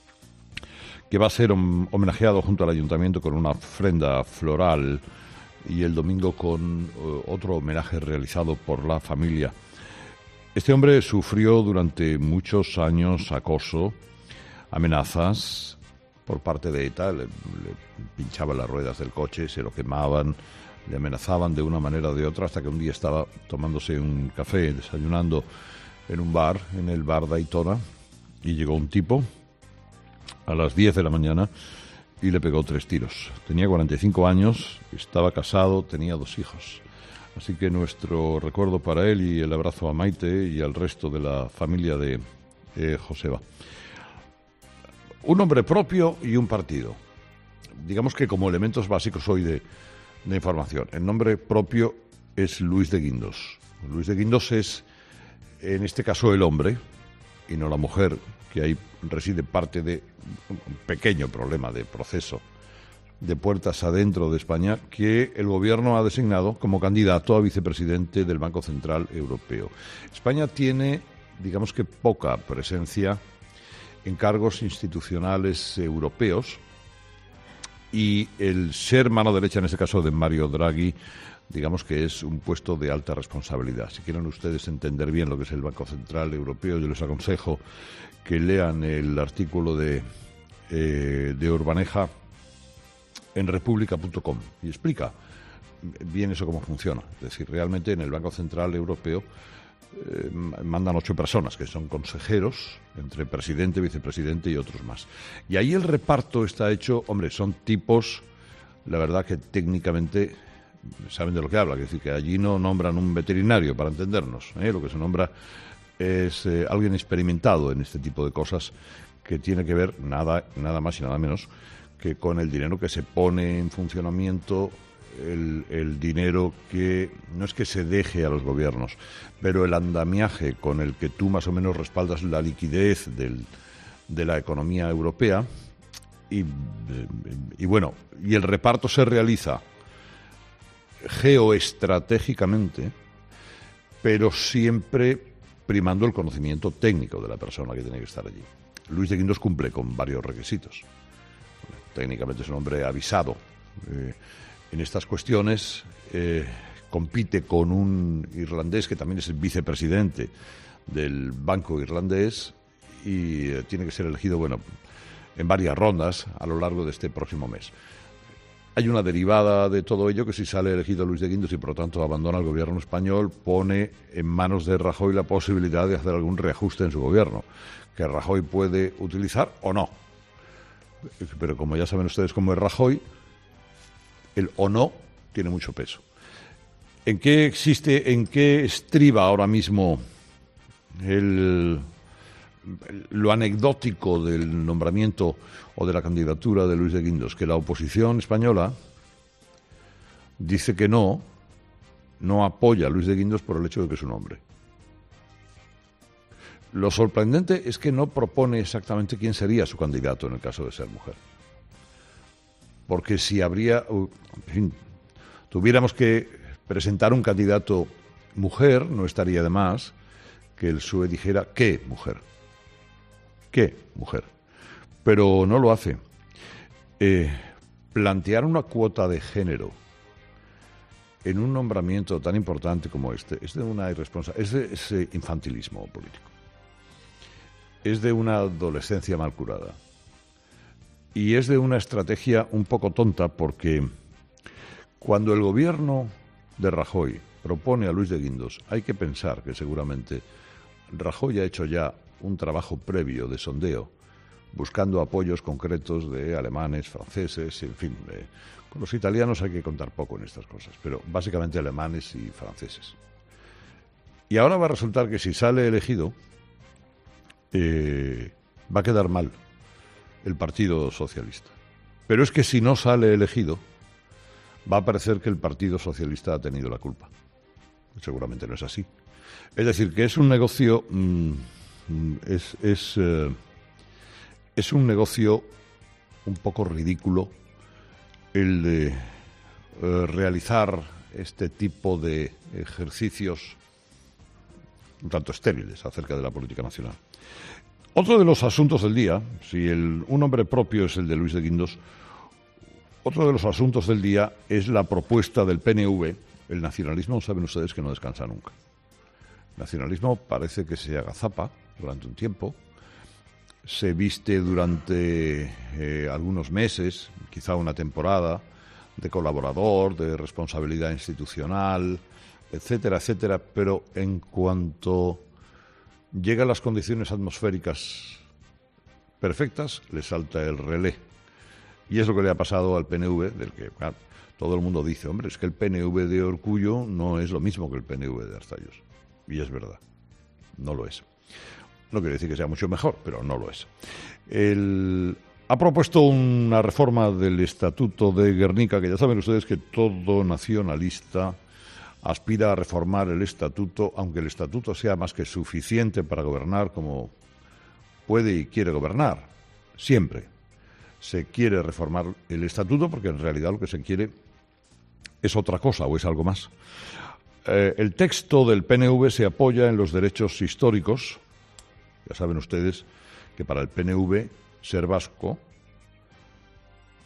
S8: que va a ser homenajeado junto al ayuntamiento con una ofrenda floral y el domingo con uh, otro homenaje realizado por la familia. Este hombre sufrió durante muchos años acoso, amenazas por parte de ETA, le, le pinchaban las ruedas del coche, se lo quemaban, le amenazaban de una manera o de otra, hasta que un día estaba tomándose un café, desayunando en un bar, en el bar Daytona, y llegó un tipo a las diez de la mañana y le pegó tres tiros. Tenía cuarenta y cinco años, estaba casado, tenía dos hijos. Así que nuestro recuerdo para él y el abrazo a Maite y al resto de la familia de eh, Joseba. Un hombre propio y un partido. Digamos que como elementos básicos hoy de de información. El nombre propio es Luis de Guindos. Luis de Guindos es, en este caso, el hombre y no la mujer, que ahí reside parte de un pequeño problema de proceso de puertas adentro de España, que el gobierno ha designado como candidato a vicepresidente del Banco Central Europeo. España tiene, digamos que, poca presencia en cargos institucionales europeos, y el ser mano derecha, en este caso de Mario Draghi, digamos que es un puesto de alta responsabilidad. Si quieren ustedes entender bien lo que es el Banco Central Europeo, yo les aconsejo que lean el artículo de, eh, de Urbaneja en república punto com y explica bien eso cómo funciona. Es decir, realmente en el Banco Central Europeo eh, mandan ocho personas que son consejeros entre presidente, vicepresidente y otros más. Y ahí el reparto está hecho, hombre, son tipos, la verdad que técnicamente saben de lo que habla, es decir, que allí no nombran un veterinario, para entendernos, ¿eh? Lo que se nombra es eh, alguien experimentado en este tipo de cosas que tiene que ver nada, nada más y nada menos que con el dinero que se pone en funcionamiento, el, el dinero que no es que se deje a los gobiernos, pero el andamiaje con el que tú más o menos respaldas la liquidez del, de la economía europea y, y bueno, y el reparto se realiza geoestratégicamente, pero siempre primando el conocimiento técnico de la persona que tiene que estar allí. Luis de Guindos cumple con varios requisitos. Técnicamente es un hombre avisado eh, en estas cuestiones, eh, compite con un irlandés que también es el vicepresidente del Banco Irlandés y eh, tiene que ser elegido, bueno, en varias rondas a lo largo de este próximo mes. Hay una derivada de todo ello que si sale elegido Luis de Guindos y por lo tanto abandona el gobierno español, pone en manos de Rajoy la posibilidad de hacer algún reajuste en su gobierno, que Rajoy puede utilizar o no. Pero como ya saben ustedes cómo es Rajoy, el o no tiene mucho peso. ¿En qué existe, en qué estriba ahora mismo el, lo anecdótico del nombramiento o de la candidatura de Luis de Guindos? Que la oposición española dice que no, no apoya a Luis de Guindos por el hecho de que es un hombre. Lo sorprendente es que no propone exactamente quién sería su candidato en el caso de ser mujer. Porque si habría, en fin, tuviéramos que presentar un candidato mujer, no estaría de más que el P S O E dijera ¿qué mujer? ¿Qué mujer? Pero no lo hace. Eh, plantear una cuota de género en un nombramiento tan importante como este es de una irresponsabilidad, es de ese infantilismo político. Es de una adolescencia mal curada. Y es de una estrategia un poco tonta porque cuando el gobierno de Rajoy propone a Luis de Guindos, hay que pensar que seguramente Rajoy ha hecho ya un trabajo previo de sondeo, buscando apoyos concretos de alemanes, franceses, en fin. Eh, con los italianos hay que contar poco en estas cosas, pero básicamente alemanes y franceses. Y ahora va a resultar que si sale elegido, eh, va a quedar mal el Partido Socialista. Pero es que si no sale elegido, va a parecer que el Partido Socialista ha tenido la culpa. Seguramente no es así. Es decir, que es un negocio, mmm, es, es, eh, es un negocio un poco ridículo el de eh, realizar este tipo de ejercicios un tanto estériles acerca de la política nacional. Otro de los asuntos del día, si el, un nombre propio es el de Luis de Guindos, otro de los asuntos del día es la propuesta del P N V. El nacionalismo, saben ustedes que no descansa nunca. El nacionalismo parece que se agazapa durante un tiempo, se viste durante eh, algunos meses, quizá una temporada, de colaborador, de responsabilidad institucional, etcétera, etcétera, pero en cuanto llegan las condiciones atmosféricas perfectas, le salta el relé. Y es lo que le ha pasado al P N V, del que claro, todo el mundo dice, hombre, es que el P N V de Urkullu no es lo mismo que el P N V de Arzayus. Y es verdad, no lo es. No quiere decir que sea mucho mejor, pero no lo es. El... Ha propuesto una reforma del Estatuto de Gernika, que ya saben ustedes que todo nacionalista aspira a reformar el Estatuto, aunque el Estatuto sea más que suficiente para gobernar como puede y quiere gobernar. Siempre se quiere reformar el Estatuto porque en realidad lo que se quiere es otra cosa o es algo más. Eh, el texto del P N V se apoya en los derechos históricos. Ya saben ustedes que para el P N V ser vasco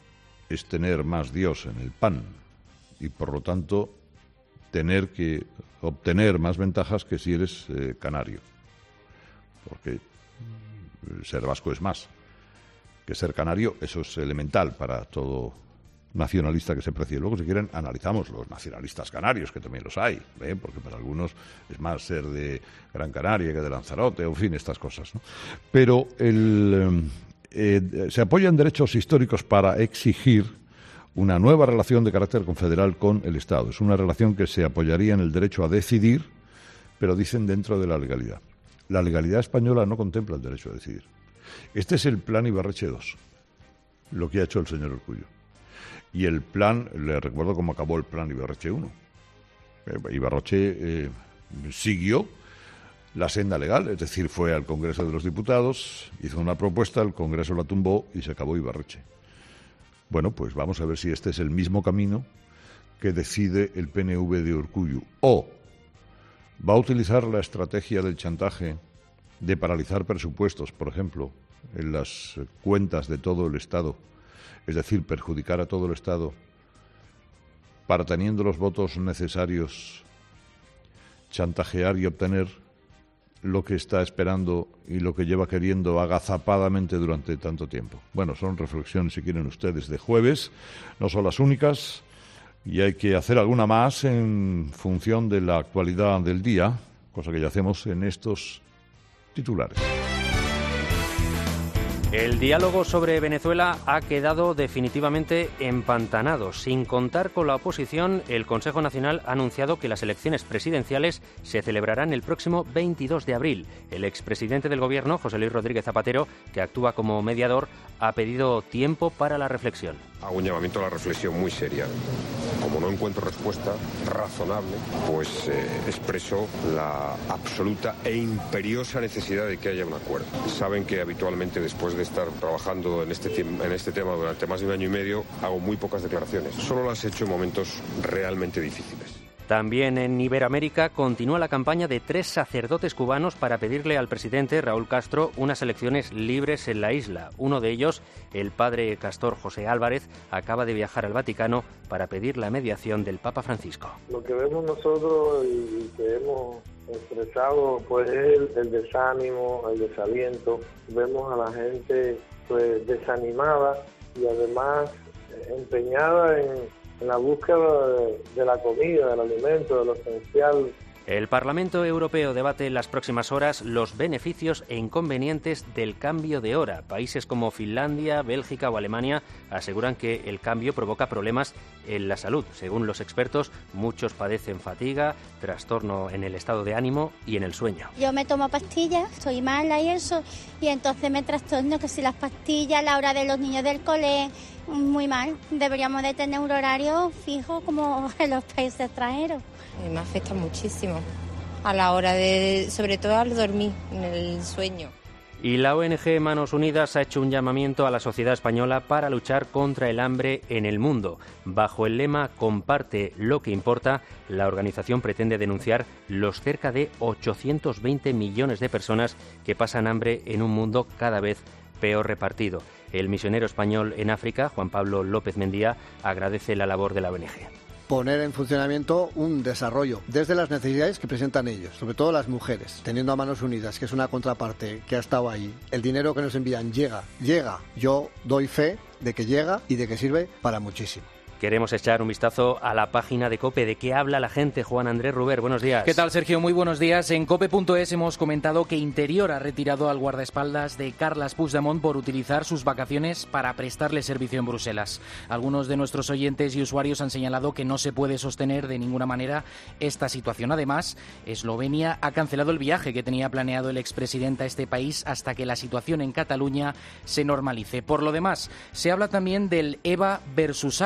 S8: es tener más Dios en el pan y, por lo tanto, tener que obtener más ventajas que si eres eh, canario. Porque ser vasco es más que ser canario, eso es elemental para todo nacionalista que se precie. Luego, si quieren, analizamos los nacionalistas canarios, que también los hay, ¿eh? Porque para algunos es más ser de Gran Canaria que de Lanzarote, en fin, estas cosas, ¿no? Pero el, eh, se apoyan derechos históricos para exigir una nueva relación de carácter confederal con el Estado. Es una relación que se apoyaría en el derecho a decidir, pero dicen dentro de la legalidad. La legalidad española no contempla el derecho a decidir. Este es el plan Ibarretxe dos, lo que ha hecho el señor Urkullu. Y el plan, le recuerdo cómo acabó el plan Ibarretxe uno. Eh, Ibarretxe eh, siguió la senda legal, es decir, fue al Congreso de los Diputados, hizo una propuesta, el Congreso la tumbó y se acabó Ibarretxe. Bueno, pues vamos a ver si este es el mismo camino que decide el P N V de Urkullu. O va a utilizar la estrategia del chantaje de paralizar presupuestos, por ejemplo, en las cuentas de todo el Estado, es decir, perjudicar a todo el Estado, para, teniendo los votos necesarios, chantajear y obtener lo que está esperando y lo que lleva queriendo agazapadamente durante tanto tiempo. Bueno, son reflexiones, si quieren ustedes, de jueves, no son las únicas, y hay que hacer alguna más en función de la actualidad del día, cosa que ya hacemos en estos titulares.
S4: El diálogo sobre Venezuela ha quedado definitivamente empantanado. Sin contar con la oposición, el Consejo Nacional ha anunciado que las elecciones presidenciales se celebrarán el próximo veintidós de abril. El expresidente del Gobierno, José Luis Rodríguez Zapatero, que actúa como mediador, ha pedido tiempo para la reflexión.
S9: Hago un llamamiento a la reflexión muy seria. Como no encuentro respuesta razonable, pues eh, expreso la absoluta e imperiosa necesidad de que haya un acuerdo. Saben que habitualmente, después de estar trabajando en este, en este tema durante más de un año y medio, hago muy pocas declaraciones. Solo las he hecho en momentos realmente difíciles.
S4: También en Iberoamérica continúa la campaña de tres sacerdotes cubanos para pedirle al presidente Raúl Castro unas elecciones libres en la isla. Uno de ellos, el padre Castor José Álvarez, acaba de viajar al Vaticano para pedir la mediación del Papa Francisco.
S10: Lo que vemos nosotros y que hemos expresado pues es el, el desánimo, el desaliento. Vemos a la gente pues desanimada y además empeñada en en la búsqueda de, de la comida, del alimento, de lo esencial.
S4: El Parlamento Europeo debate en las próximas horas los beneficios e inconvenientes del cambio de hora. Países como Finlandia, Bélgica o Alemania aseguran que el cambio provoca problemas en la salud. Según los expertos, muchos padecen fatiga, trastorno en el estado de ánimo y en el sueño.
S11: Yo me tomo pastillas, estoy mala y eso, y entonces me trastorno, que si las pastillas, la hora de los niños del cole, muy mal. Deberíamos de tener un horario fijo como en los países extranjeros.
S13: Me afecta muchísimo a la hora de, sobre todo al dormir, en el sueño.
S4: Y la O N G Manos Unidas ha hecho un llamamiento a la sociedad española para luchar contra el hambre en el mundo. Bajo el lema Comparte lo que importa, la organización pretende denunciar los cerca de ochocientos veinte millones de personas que pasan hambre en un mundo cada vez peor repartido. El misionero español en África, Juan Pablo López Mendía, agradece la labor de la O N G.
S14: Poner en funcionamiento un desarrollo desde las necesidades que presentan ellos, sobre todo las mujeres, teniendo a Manos Unidas, que es una contraparte que ha estado ahí. El dinero que nos envían llega, llega. Yo doy fe de que llega y de que sirve para muchísimo.
S4: Queremos echar un vistazo a la página de COPE. ¿De qué habla la gente? Juan Andrés Ruber, buenos días.
S21: ¿Qué tal, Sergio? Muy buenos días. En cope punto es hemos comentado que Interior ha retirado al guardaespaldas de Carles Puigdemont por utilizar sus vacaciones para prestarle servicio en Bruselas. Algunos de nuestros oyentes y usuarios han señalado que no se puede sostener de ninguna manera esta situación. Además, Eslovenia ha cancelado el viaje que tenía planeado el expresidente a este país hasta que la situación en Cataluña se normalice. Por lo demás, se habla también del EVA versus AVE y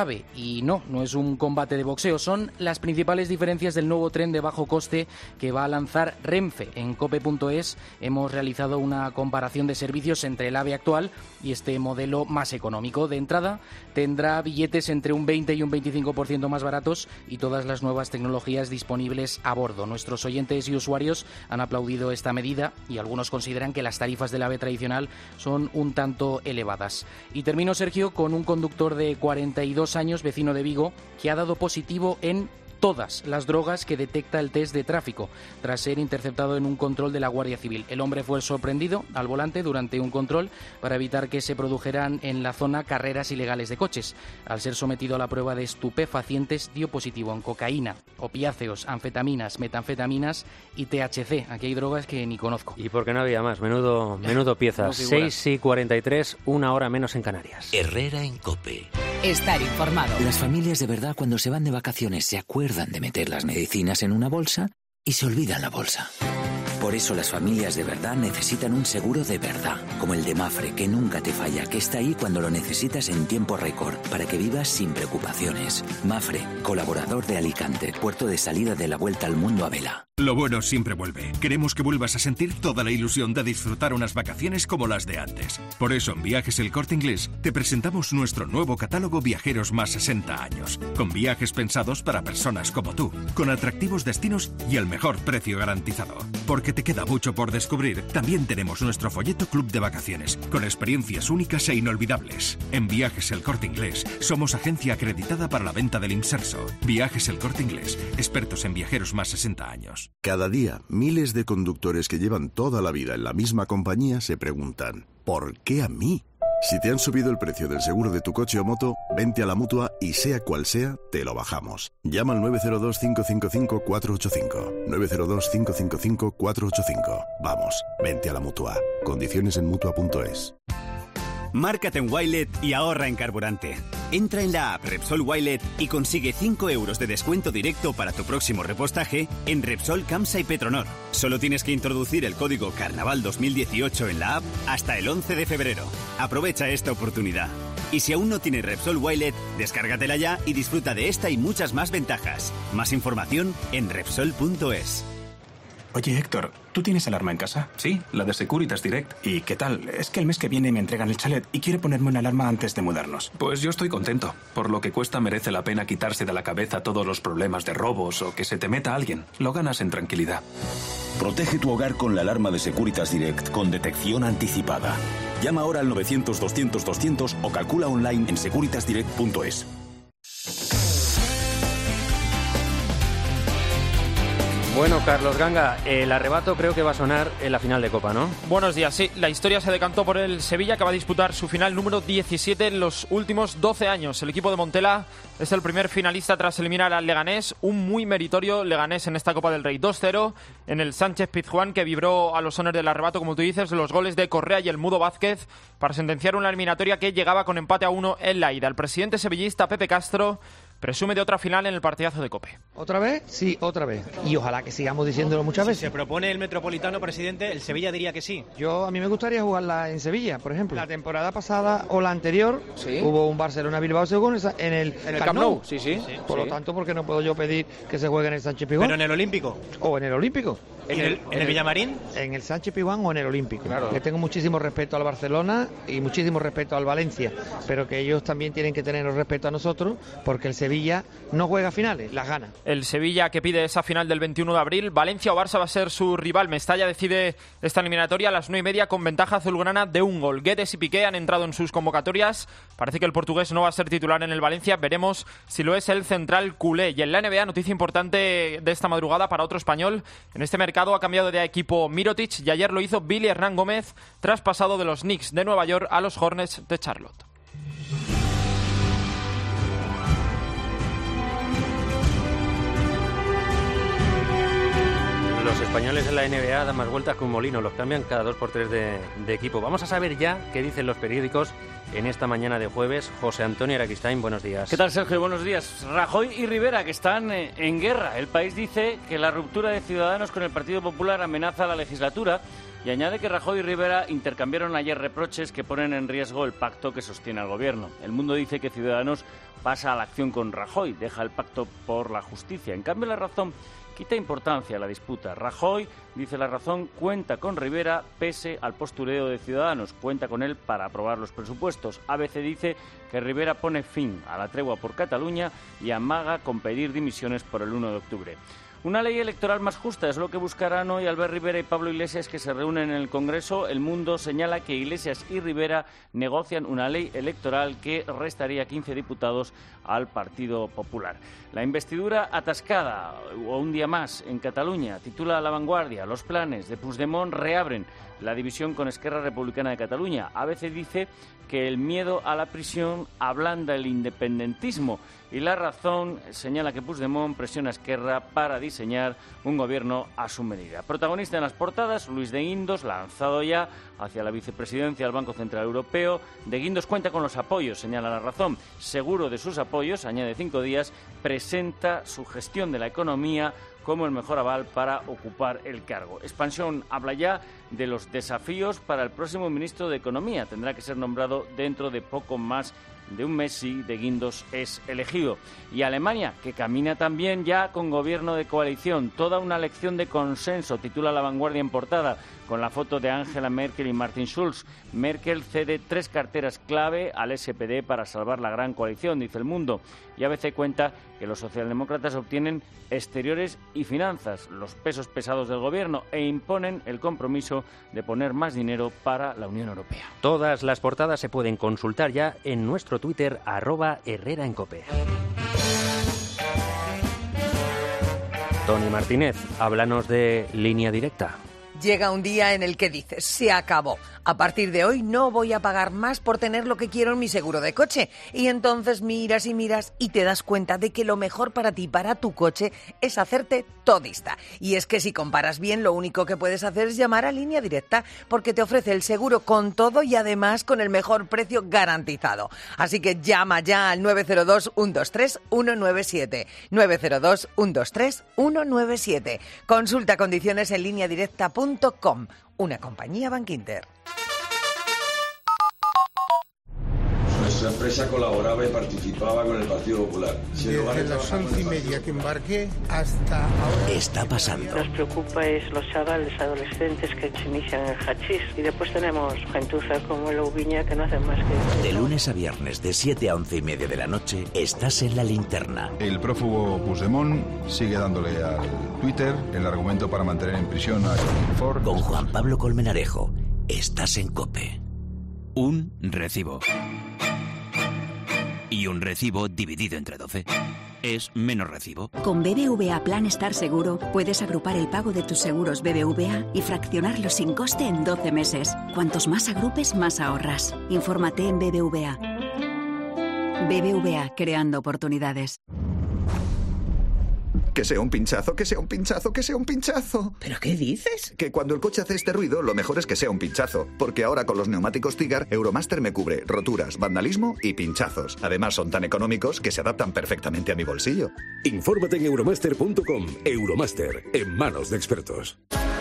S21: Y no, no es un combate de boxeo, son las principales diferencias del nuevo tren de bajo coste que va a lanzar Renfe. En cope punto es hemos realizado una comparación de servicios entre el AVE actual y este modelo más económico. De entrada, tendrá billetes entre un veinte y un veinticinco por ciento más baratos y todas las nuevas tecnologías disponibles a bordo. Nuestros oyentes y usuarios han aplaudido esta medida y algunos consideran que las tarifas del AVE tradicional son un tanto elevadas. Y termino, Sergio, con un conductor de cuarenta y dos años, vecino de Vigo, que ha dado positivo en todas las drogas que detecta el test de tráfico, tras ser interceptado en un control de la Guardia Civil. El hombre fue sorprendido al volante durante un control para evitar que se produjeran en la zona carreras ilegales de coches. Al ser sometido a la prueba de estupefacientes, dio positivo en cocaína, opiáceos, anfetaminas, metanfetaminas y T H C. Aquí hay drogas que ni conozco.
S4: Y porque no había más, menudo, menudo piezas. No seis y cuarenta y tres, una hora menos en Canarias.
S2: Herrera en COPE.
S7: Estar informado.
S2: Las familias de verdad, cuando se van de vacaciones, se acuerdan de meter las medicinas en una bolsa y se olvidan la bolsa. Por eso las familias de verdad necesitan un seguro de verdad, como el de Mafre, que nunca te falla, que está ahí cuando lo necesitas en tiempo récord, para que vivas sin preocupaciones. Mafre, colaborador de Alicante, puerto de salida de la vuelta al mundo a vela.
S12: Lo bueno siempre vuelve. Queremos que vuelvas a sentir toda la ilusión de disfrutar unas vacaciones como las de antes. Por eso en Viajes El Corte Inglés te presentamos nuestro nuevo catálogo Viajeros más sesenta años, con viajes pensados para personas como tú, con atractivos destinos y el mejor precio garantizado. Porque te queda mucho por descubrir, también tenemos nuestro folleto Club de Vacaciones, con experiencias únicas e inolvidables. En Viajes El Corte Inglés somos agencia acreditada para la venta del Imserso. Viajes El Corte Inglés, expertos en viajeros más sesenta años.
S15: Cada día, miles de conductores que llevan toda la vida en la misma compañía se preguntan, ¿por qué a mí? Si te han subido el precio del seguro de tu coche o moto, vente a la Mutua y sea cual sea, te lo bajamos. Llama al nueve cero dos, cinco cinco cinco, cuatro ocho cinco. nueve cero dos, cinco cinco cinco, cuatro ocho cinco. Vamos, vente a la Mutua. Condiciones en Mutua punto es.
S16: Márcate en Wilet y ahorra en carburante. Entra en la app Repsol Wilet y consigue cinco euros de descuento directo para tu próximo repostaje en Repsol, Camsa y Petronor. Solo tienes que introducir el código Carnaval dos mil dieciocho en la app hasta el once de febrero. Aprovecha esta oportunidad. Y si aún no tienes Repsol Wilet, descárgatela ya y disfruta de esta y muchas más ventajas. Más información en Repsol punto es.
S17: Oye, Héctor, ¿tú tienes alarma en casa? Sí, la de Securitas Direct. ¿Y qué tal? Es que el mes que viene me entregan el chalet y quiero ponerme una alarma antes de mudarnos.
S18: Pues yo estoy contento. Por lo que cuesta merece la pena quitarse de la cabeza todos los problemas de robos o que se te meta alguien. Lo ganas en tranquilidad.
S20: Protege tu hogar con la alarma de Securitas Direct con detección anticipada. Llama ahora al novecientos, doscientos, doscientos o calcula online en securitas direct punto es.
S4: Bueno, Carlos Ganga, el arrebato creo que va a sonar en la final de Copa, ¿no?
S27: Buenos días, sí. La historia se decantó por el Sevilla, que va a disputar su final número diecisiete en los últimos doce años. El equipo de Montela es el primer finalista tras eliminar al Leganés. Un muy meritorio Leganés en esta Copa del Rey. dos cero en el Sánchez Pizjuán, que vibró a los sones del arrebato, como tú dices, los goles de Correa y el Mudo Vázquez para sentenciar una eliminatoria que llegaba con empate a uno en la ida. El presidente sevillista Pepe Castro presume de otra final en el partidazo de COPE.
S28: ¿Otra vez? Sí, otra vez. Y ojalá que sigamos diciéndolo muchas veces.
S29: Si se propone el Metropolitano, presidente, el Sevilla diría que sí.
S28: Yo, a mí me gustaría jugarla en Sevilla, por ejemplo. La temporada pasada o la anterior, ¿sí?, hubo un Barcelona-Bilbao según en el,
S29: en el Camp Nou. Sí, sí.
S28: sí. Por sí. lo tanto, ¿por qué no puedo yo pedir que se juegue en el Sánchez Pizjuán?
S29: ¿Pero en el Olímpico?
S28: O en el Olímpico.
S29: ¿En el, en el Villamarín?
S28: En el Sánchez Pizjuán o en el Olímpico.
S29: Claro.
S28: Le tengo muchísimo respeto al Barcelona y muchísimo respeto al Valencia, pero que ellos también tienen que tener respeto a nosotros, porque el Sevilla no juega finales, las gana.
S27: El Sevilla, que pide esa final del veintiuno de abril. Valencia o Barça va a ser su rival. Mestalla decide esta eliminatoria a las nueve y media con ventaja azulgrana de un gol. Guedes y Piqué han entrado en sus convocatorias. Parece que el portugués no va a ser titular en el Valencia. Veremos si lo es el central culé. Y en la N B A, noticia importante de esta madrugada para otro español. En este mercado ha cambiado de equipo Mirotic y ayer lo hizo Billy Hernán Gómez, traspasado de los Knicks de Nueva York a los Hornets de Charlotte.
S4: Los españoles en la N B A dan más vueltas que un molino, los cambian cada dos por tres de, de equipo. Vamos a saber ya qué dicen los periódicos en esta mañana de jueves. José Antonio Araquistain, buenos días.
S30: ¿Qué tal, Sergio? Buenos días. Rajoy y Rivera, que están eh, en guerra. El País dice que la ruptura de Ciudadanos con el Partido Popular amenaza la legislatura y añade que Rajoy y Rivera intercambiaron ayer reproches que ponen en riesgo el pacto que sostiene al gobierno. El Mundo dice que Ciudadanos pasa a la acción con Rajoy, deja el pacto por la justicia. En cambio, La Razón quita importancia a la disputa. Rajoy, dice La Razón, cuenta con Rivera pese al postureo de Ciudadanos, cuenta con él para aprobar los presupuestos. A B C dice que Rivera pone fin a la tregua por Cataluña y amaga con pedir dimisiones por el uno de octubre. Una ley electoral más justa es lo que buscarán hoy Albert Rivera y Pablo Iglesias, que se reúnen en el Congreso. El Mundo señala que Iglesias y Rivera negocian una ley electoral que restaría quince diputados al Partido Popular. La investidura atascada, o un día más, en Cataluña, titula La Vanguardia. Los planes de Puigdemont reabren la división con Esquerra Republicana de Cataluña. A veces dice que el miedo a la prisión ablanda el independentismo. Y La Razón señala que Puigdemont presiona a Esquerra para diseñar un gobierno a su medida. Protagonista en las portadas, Luis de Guindos, lanzado ya hacia la vicepresidencia del Banco Central Europeo. De Guindos cuenta con los apoyos, señala La Razón. Seguro de sus apoyos, añade cinco días, presenta su gestión de la economía como el mejor aval para ocupar el cargo. Expansión habla ya de los desafíos para el próximo ministro de Economía. Tendrá que ser nombrado dentro de poco más de un mes si De Guindos es elegido. Y Alemania, que camina también ya con gobierno de coalición. Toda una lección de consenso, titula La Vanguardia en portada, con la foto de Angela Merkel y Martin Schulz. Merkel cede tres carteras clave al S P D para salvar la gran coalición, dice El Mundo. Y A B C cuenta que los socialdemócratas obtienen exteriores y finanzas, los pesos pesados del gobierno, e imponen el compromiso de poner más dinero para la Unión Europea.
S4: Todas las portadas se pueden consultar ya en nuestro Twitter, arroba Herrera en Cope. Tony Martínez, háblanos de Línea Directa.
S1: Llega un día en el que dices, se acabó. A partir de hoy no voy a pagar más por tener lo que quiero en mi seguro de coche. Y entonces miras y miras y te das cuenta de que lo mejor para ti, para tu coche, es hacerte todista. Y es que si comparas bien, lo único que puedes hacer es llamar a Línea Directa, porque te ofrece el seguro con todo y además con el mejor precio garantizado. Así que llama ya al nueve cero dos, uno dos tres, uno nueve siete. nueve cero dos, uno dos tres, uno nueve siete. Consulta condiciones en línea directa punto com, una compañía Bankinter.
S3: Nuestra empresa colaboraba y participaba con el Partido Popular.
S5: Desde las once y media que embarqué hasta ahora.
S6: Está pasando.
S19: Nos preocupa es los chavales, adolescentes que se inician en el hachís. Y después tenemos gentuza como la Ubiña que no hacen más que...
S6: De lunes a viernes, de siete a once y media de la noche, estás en La Linterna.
S22: El prófugo Puigdemont sigue dándole al Twitter el argumento para mantener en prisión a Joaquín Ford.
S6: Con Juan Pablo Colmenarejo, estás en COPE.
S23: Un recibo. Y un recibo dividido entre doce es menos recibo.
S24: Con B B V A Plan Estar Seguro puedes agrupar el pago de tus seguros B B V A y fraccionarlo sin coste en doce meses. Cuantos más agrupes, más ahorras. Infórmate en B B V A. B B V A, creando oportunidades.
S25: Que sea un pinchazo, que sea un pinchazo, que sea un pinchazo.
S26: ¿Pero qué dices?
S25: Que cuando el coche hace este ruido, lo mejor es que sea un pinchazo. Porque ahora con los neumáticos Tigar, Euromaster me cubre roturas, vandalismo y pinchazos. Además son tan económicos que se adaptan perfectamente a mi bolsillo.
S31: Infórmate en euromaster punto com. Euromaster, en manos de expertos.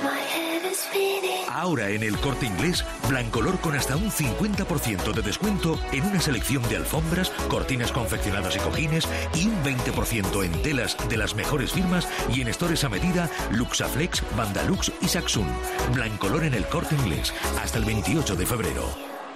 S32: Ahora en el Corte Inglés, Blancolor con hasta un cincuenta por ciento de descuento en una selección de alfombras, cortinas confeccionadas y cojines y un veinte por ciento en telas de las mejores firmas y en stores a medida Luxaflex, Bandalux y Saxum. Blancolor en el Corte Inglés, hasta el veintiocho de febrero.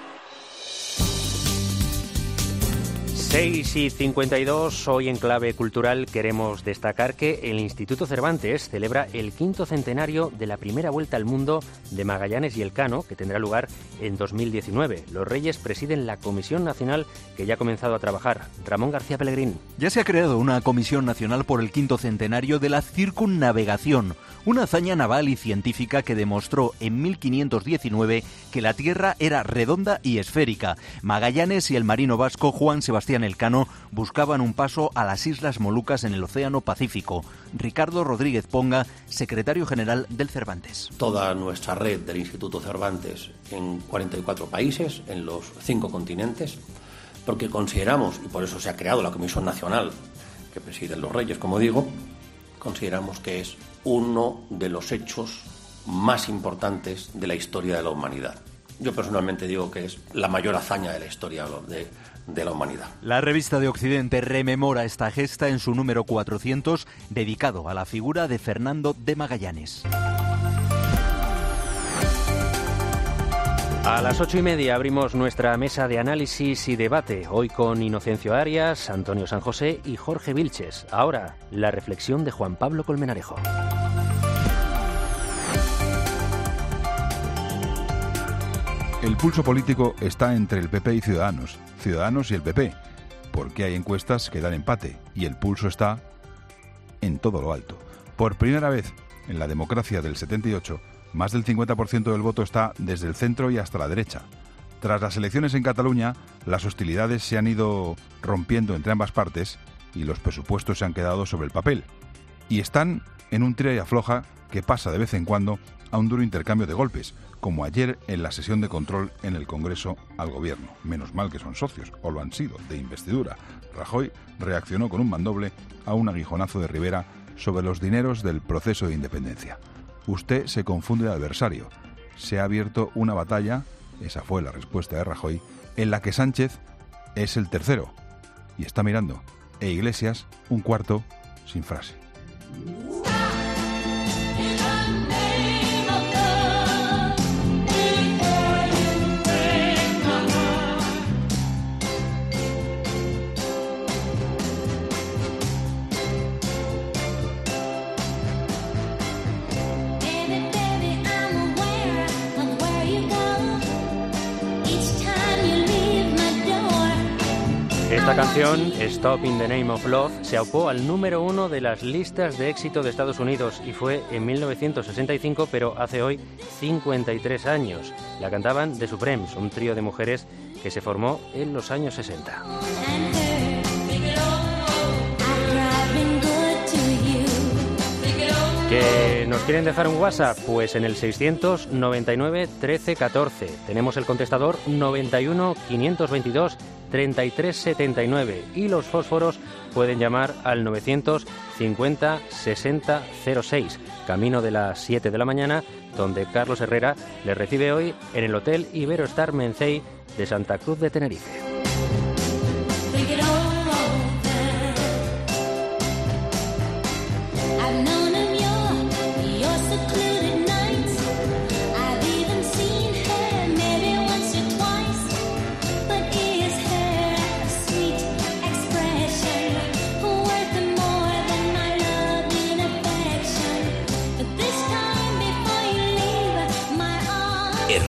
S4: seis y cincuenta y dos, hoy en Clave Cultural queremos destacar que el Instituto Cervantes celebra el quinto centenario de la primera vuelta al mundo de Magallanes y Elcano, que tendrá lugar en dos mil diecinueve. Los Reyes presiden la Comisión Nacional que ya ha comenzado a trabajar. Ramón García Pellegrín.
S33: Ya se ha creado una Comisión Nacional por el quinto centenario de la circunnavegación, una hazaña naval y científica que demostró en mil quinientos diecinueve que la Tierra era redonda y esférica. Magallanes y el marino vasco Juan Sebastián Elcano buscaban un paso a las Islas Molucas en el Océano Pacífico. Ricardo Rodríguez Ponga, secretario general del Cervantes.
S34: Toda nuestra red del Instituto Cervantes en cuarenta y cuatro países, en los cinco continentes, porque consideramos, y por eso se ha creado la Comisión Nacional que presiden los Reyes, como digo, consideramos que es uno de los hechos más importantes de la historia de la humanidad. Yo personalmente digo que es la mayor hazaña de la historia de de la humanidad.
S33: La revista de Occidente rememora esta gesta en su número cuatrocientos, dedicado a la figura de Fernando de Magallanes.
S4: A las ocho y media abrimos nuestra mesa de análisis y debate, hoy con Inocencio Arias, Antonio San José y Jorge Vilches. Ahora, la reflexión de Juan Pablo Colmenarejo.
S22: El pulso político está entre el P P y Ciudadanos, Ciudadanos y el P P, porque hay encuestas que dan empate y el pulso está en todo lo alto. Por primera vez en la democracia del setenta y ocho, más del cincuenta por ciento del voto está desde el centro y hasta la derecha. Tras las elecciones en Cataluña, las hostilidades se han ido rompiendo entre ambas partes y los presupuestos se han quedado sobre el papel. Y están en un tira y afloja que pasa de vez en cuando a un duro intercambio de golpes, como ayer en la sesión de control en el Congreso al Gobierno. Menos mal que son socios, o lo han sido, de investidura. Rajoy reaccionó con un mandoble a un aguijonazo de Rivera sobre los dineros del proceso de independencia. Usted se confunde de adversario. Se ha abierto una batalla, esa fue la respuesta de Rajoy, en la que Sánchez es el tercero y está mirando, e Iglesias un cuarto sin frase.
S4: Esta canción, Stop in the Name of Love, se aupó al número uno de las listas de éxito de Estados Unidos y fue en mil novecientos sesenta y cinco, pero hace hoy cincuenta y tres años. La cantaban The Supremes, un trío de mujeres que se formó en los años sesenta. ¿Que nos quieren dejar un WhatsApp? Pues en el seiscientos noventa y nueve trece catorce. Tenemos el contestador noventa y uno quinientos veintidós treinta y tres setenta y nueve y los fósforos pueden llamar al novecientos cincuenta sesenta cero seis, camino de las siete de la mañana, donde Carlos Herrera les recibe hoy en el Hotel Iberostar Mencey de Santa Cruz de Tenerife.